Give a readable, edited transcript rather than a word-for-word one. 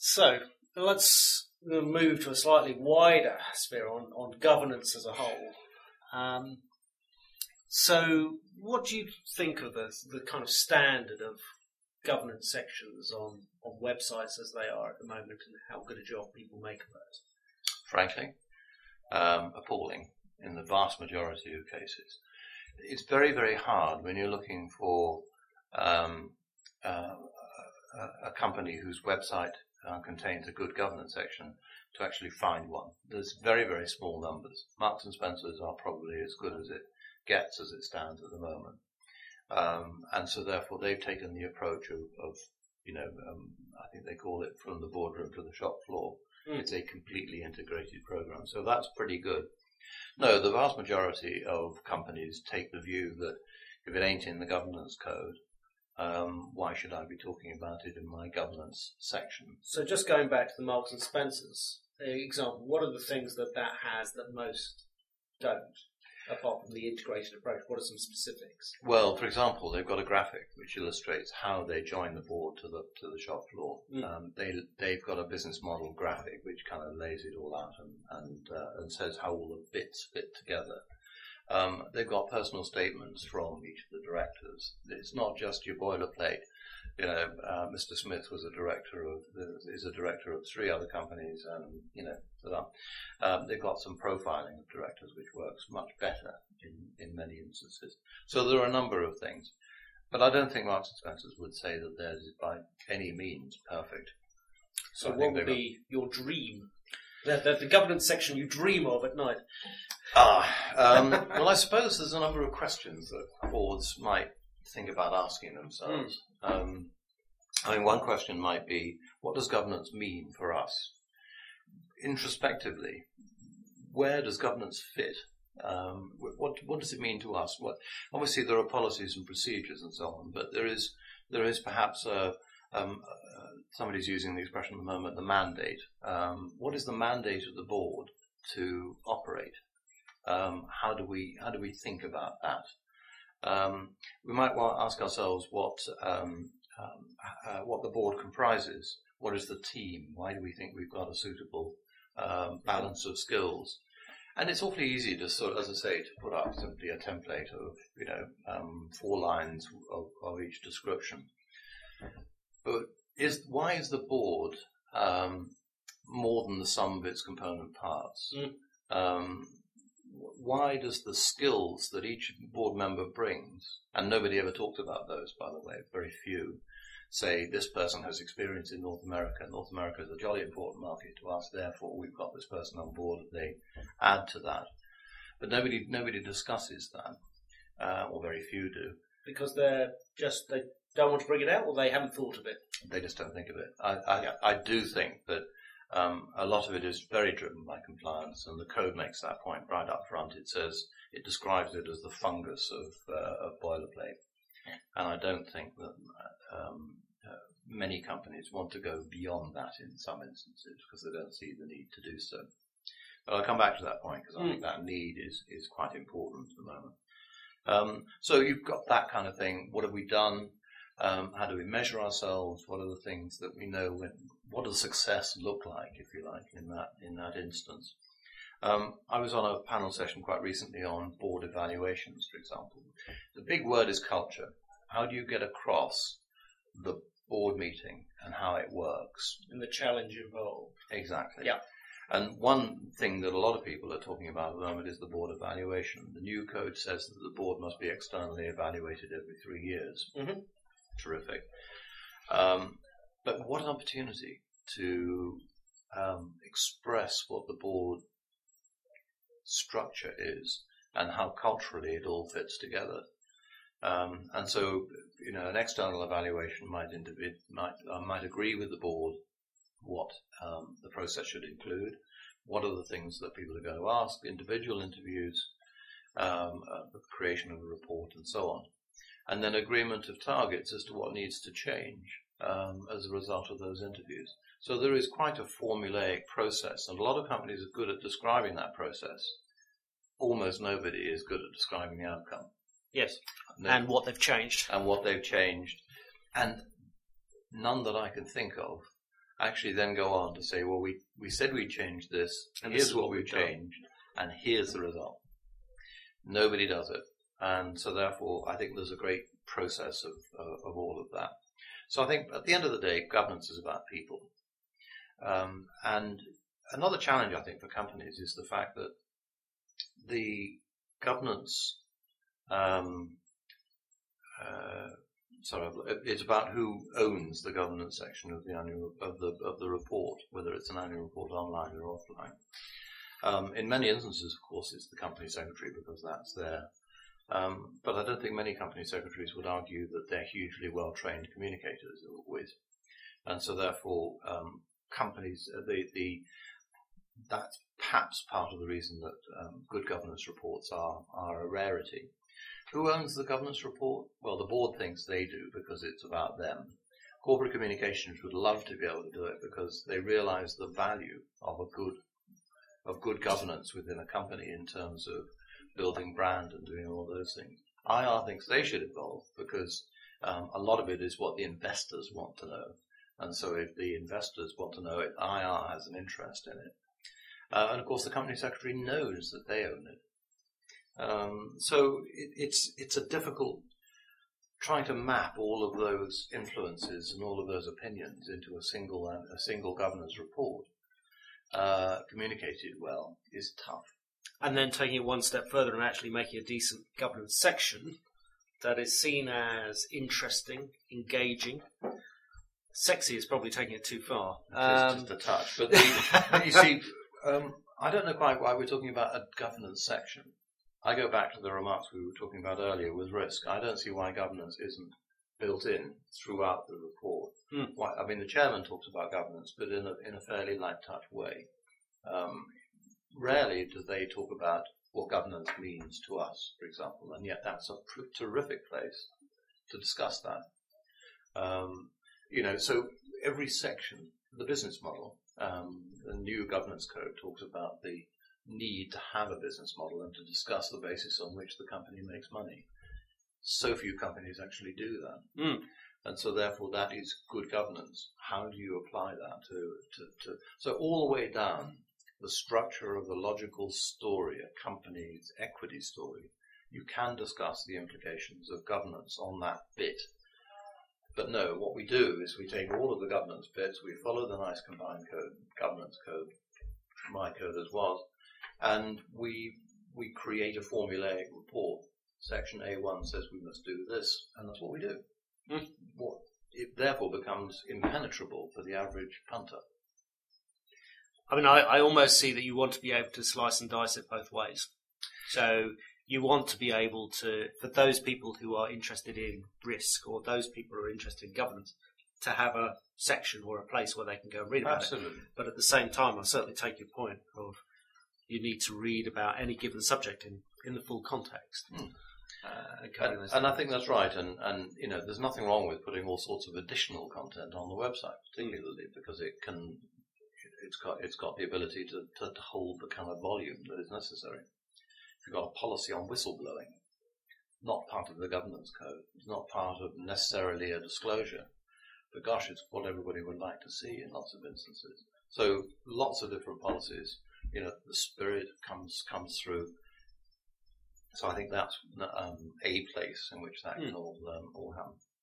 So let's move to a slightly wider sphere on governance as a whole. So what do you think of the kind of standard of governance sections on websites as they are at the moment, and how good a job people make of those? Frankly, appalling in the vast majority of cases. It's very, very hard when you're looking for a company whose website contains a good governance section to actually find one. There's very, very small numbers. Marks and Spencer's are probably as good as it gets as it stands at the moment. And so therefore they've taken the approach of I think they call it from the boardroom to the shop floor. It's a completely integrated program. So that's pretty good. No, the vast majority of companies take the view that if it ain't in the governance code, why should I be talking about it in my governance section? So just going back to the Marks and Spencer's example, what are the things that has that most don't, apart from the integrated approach? What are some specifics? Well, for example, they've got a graphic which illustrates how they join the board to the shop floor. They've got a business model graphic which kind of lays it all out and says how all the bits fit together. They've got personal statements from each of the directors. It's not just your boilerplate. Mr. Smith is a director of 3 other companies, and they've got some profiling of directors which works much better in many instances. So there are a number of things, but I don't think Marks and Spencer's would say that theirs is by any means perfect. So what would be your dream? The governance section you dream of at night? Well, I suppose there's a number of questions that boards might think about asking themselves. One question might be, what does governance mean for us? Introspectively, where does governance fit? What does it mean to us? Obviously, there are policies and procedures and so on, but there is perhaps somebody's using the expression at the moment, the mandate. What is the mandate of the board to operate? How do we think about that? We might well ask ourselves what the board comprises. What is the team? Why do we think we've got a suitable balance of skills? And it's awfully easy to sort of, as I say, to put up simply a template of 4 lines of each description. But why is the board more than the sum of its component parts? Why does the skills that each board member brings, and nobody ever talked about those, by the way, very few, say this person has experience in North America. North America is a jolly important market to us, therefore we've got this person on board, they add to that. But nobody discusses that, or very few do. Because they don't want to bring it out, or they haven't thought of it? They just don't think of it. I do think that a lot of it is very driven by compliance, and the code makes that point right up front. It describes it as the fungus of boilerplate, and I don't think that many companies want to go beyond that in some instances because they don't see the need to do so. But I'll come back to that point because I think that need is quite important at the moment. So you've got that kind of thing. What have we done? How do we measure ourselves? What are the things that we know? What does success look like, if you like, in that instance? I was on a panel session quite recently on board evaluations, for example. The big word is culture. How do you get across the board meeting and how it works? And the challenge involved. Exactly. Yeah. And one thing that a lot of people are talking about at the moment is the board evaluation. The new code says that the board must be externally evaluated every 3 years. Mm-hmm. Terrific. But what an opportunity to express what the board structure is and how culturally it all fits together. And so, an external evaluation might agree with the board what the process should include, what are the things that people are going to ask, individual interviews, the creation of a report, and so on. And then agreement of targets as to what needs to change as a result of those interviews. So there is quite a formulaic process, and a lot of companies are good at describing that process. Almost nobody is good at describing the outcome. Yes, and what they've changed. And none that I can think of actually then go on to say, well, we said we'd change this, and here's what we've changed, and here's the result. Nobody does it. And so therefore, I think there's a great process of all of that. So I think at the end of the day, governance is about people. And another challenge, I think, for companies is the fact that the governance, it's about who owns the governance section of the of the report, whether it's an annual report online or offline. In many instances, of course, it's the company secretary because that's there. But I don't think many company secretaries would argue that they're hugely well-trained communicators with, and so therefore companies that's perhaps part of the reason that good governance reports are a rarity. Who owns the governance report? Well, the board thinks they do because it's about them. Corporate communications would love to be able to do it because they realize the value of good governance within a company in terms of building brand and doing all those things. IR thinks they should evolve because a lot of it is what the investors want to know. And so if the investors want to know it, IR has an interest in it. And of course the company secretary knows that they own it. So it's a difficult trying to map all of those influences and all of those opinions into a single governance report communicated well is tough. And then taking it one step further and actually making a decent governance section that is seen as interesting, engaging. Sexy is probably taking it too far. Just a touch. But you see, I don't know quite why we're talking about a governance section. I go back to the remarks we were talking about earlier with risk. I don't see why governance isn't built in throughout the report. Why, I mean, the chairman talks about governance, but in a fairly light touch way. Rarely do they talk about what governance means to us, for example, and yet that's a terrific place to discuss that. So every section, the business model, the new governance code talks about the need to have a business model and to discuss the basis on which the company makes money. So few companies actually do that. And so therefore that is good governance. How do you apply that to so all the way down the structure of the logical story, a company's equity story, you can discuss the implications of governance on that bit. But no, what we do is we take all of the governance bits, we follow the nice combined code, governance code, my code as was, and we create a formulaic report. Section A1 says we must do this, and that's what we do. It therefore becomes impenetrable for the average punter. I mean, I almost see that you want to be able to slice and dice it both ways. So you want to be able to, for those people who are interested in risk or those people who are interested in governance, to have a section or a place where they can go and read about Absolutely. it. But at the same time, I certainly take your point of you need to read about any given subject in the full context. And I think that's right. And there's nothing wrong with putting all sorts of additional content on the website, particularly because it's got the ability to hold the kind of volume that is necessary. If you've got a policy on whistleblowing, not part of the governance code, it's not part of necessarily a disclosure, but gosh, it's what everybody would like to see in lots of instances. So lots of different policies, the spirit comes through. So I think that's a place in which that can all happen.